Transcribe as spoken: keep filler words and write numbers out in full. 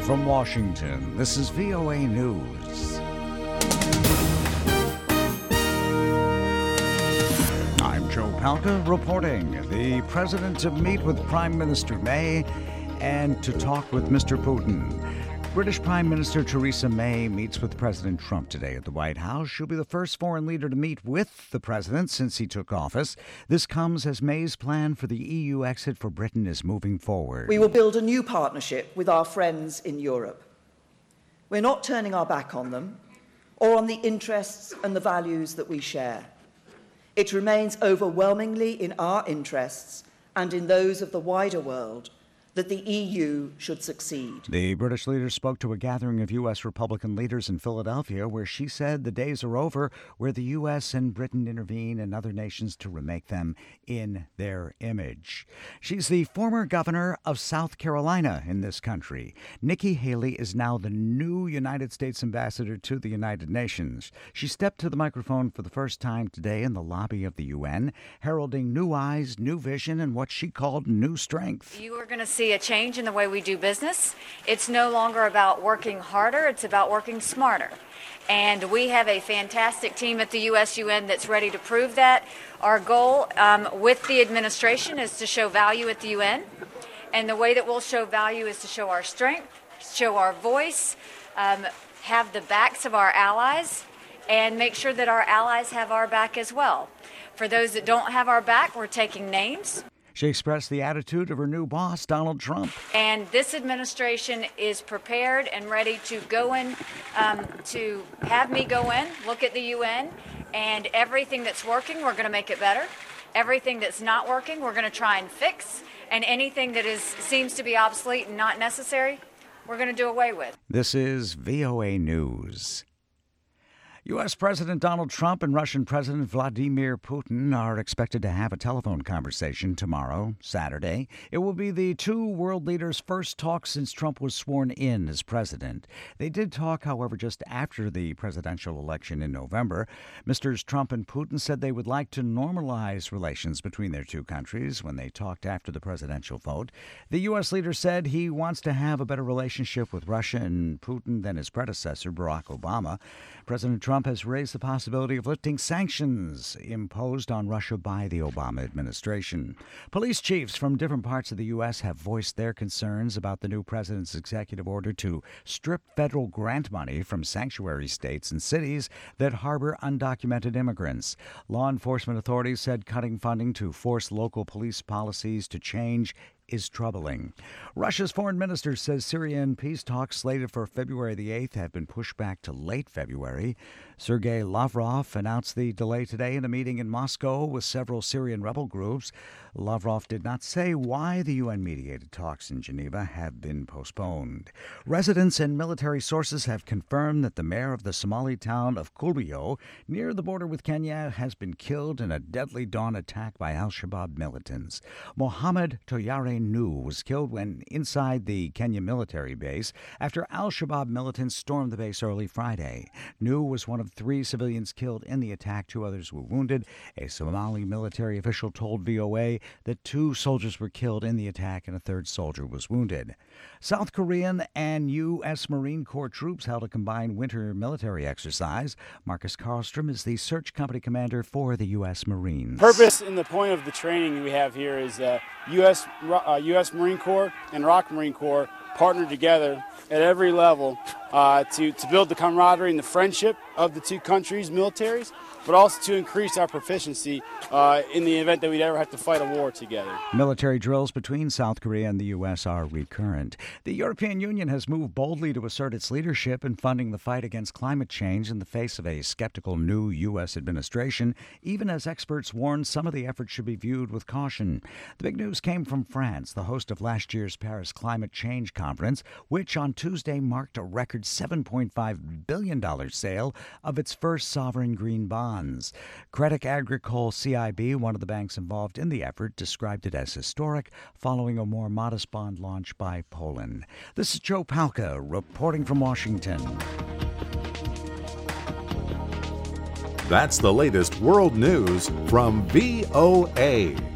From Washington, this is V O A News. I'm Joe Palca reporting. The president to meet with Prime Minister May and to talk with Mister Putin. British Prime Minister Theresa May meets with President Trump today at the White House. She'll be the first foreign leader to meet with the president since he took office. This comes as May's plan for the E U exit for Britain is moving forward. We will build a new partnership with our friends in Europe. We're not turning our back on them or on the interests and the values that we share. It remains overwhelmingly in our interests and in those of the wider world that the E U should succeed. The British leader spoke to a gathering of U S Republican leaders in Philadelphia, where she said the days are over where the U S and Britain intervene in other nations to remake them in their image. She's the former governor of South Carolina in this country. Nikki Haley is now the new United States ambassador to the United Nations. She stepped to the microphone for the first time today in the lobby of the U N, heralding new eyes, new vision, and what she called new strength. You are going to see a change in the way we do business. It's no longer about working harder, it's about working smarter. And we have a fantastic team at the U S U N that's ready to prove that. Our goal um, with the administration is to show value at the U N. And the way that we'll show value is to show our strength, show our voice, um, have the backs of our allies, and make sure that our allies have our back as well. For those that don't have our back, we're taking names. She expressed the attitude of her new boss, Donald Trump. And this administration is prepared and ready to go in, um, to have me go in, look at the U N, and everything that's working, we're going to make it better. Everything that's not working, we're going to try and fix. And anything that is seems to be obsolete and not necessary, we're going to do away with. This is V O A News. U S. President Donald Trump and Russian President Vladimir Putin are expected to have a telephone conversation tomorrow, Saturday. It will be the two world leaders' first talk since Trump was sworn in as president. They did talk, however, just after the presidential election in November. Misters Trump and Putin said they would like to normalize relations between their two countries when they talked after the presidential vote. The U S leader said he wants to have a better relationship with Russia and Putin than his predecessor, Barack Obama. President Trump Trump has raised the possibility of lifting sanctions imposed on Russia by the Obama administration. Police chiefs from different parts of the U S have voiced their concerns about the new president's executive order to strip federal grant money from sanctuary states and cities that harbor undocumented immigrants. Law enforcement authorities said cutting funding to force local police policies to change is troubling. Russia's foreign minister says Syrian peace talks slated for February the eighth have been pushed back to late February. Sergei Lavrov announced the delay today in a meeting in Moscow with several Syrian rebel groups. Lavrov did not say why the U N-mediated talks in Geneva have been postponed. Residents and military sources have confirmed that the mayor of the Somali town of Kulbio, near the border with Kenya, has been killed in a deadly dawn attack by al-Shabaab militants. Mohammed Toyare Nu was killed when inside the Kenya military base after al-Shabaab militants stormed the base early Friday. Nu was one of three civilians killed in the attack. Two others were wounded. A Somali military official told V O A that two soldiers were killed in the attack and a third soldier was wounded. South Korean and U S. Marine Corps troops held a combined winter military exercise. Marcus Karlstrom is the search company commander for the U S. Marines. Purpose and the point of the training we have here is uh, U S. Uh, U S. Marine Corps and Rock Marine Corps partnered together at every level uh, to, to build the camaraderie and the friendship of the two countries' militaries, but also to increase our proficiency uh, in the event that we'd ever have to fight a war together. Military drills between South Korea and the U S are recurrent. The European Union has moved boldly to assert its leadership in funding the fight against climate change in the face of a skeptical new U S administration, even as experts warn some of the efforts should be viewed with caution. The big news came from France, the host of last year's Paris Climate Change Conference, which on Tuesday marked a record seven point five billion dollars sale of its first sovereign green bonds. Crédit Agricole C I B, one of the banks involved in the effort, described it as historic, following a more modest bond launch by Poland. This is Joe Palca reporting from Washington. That's the latest world news from V O A.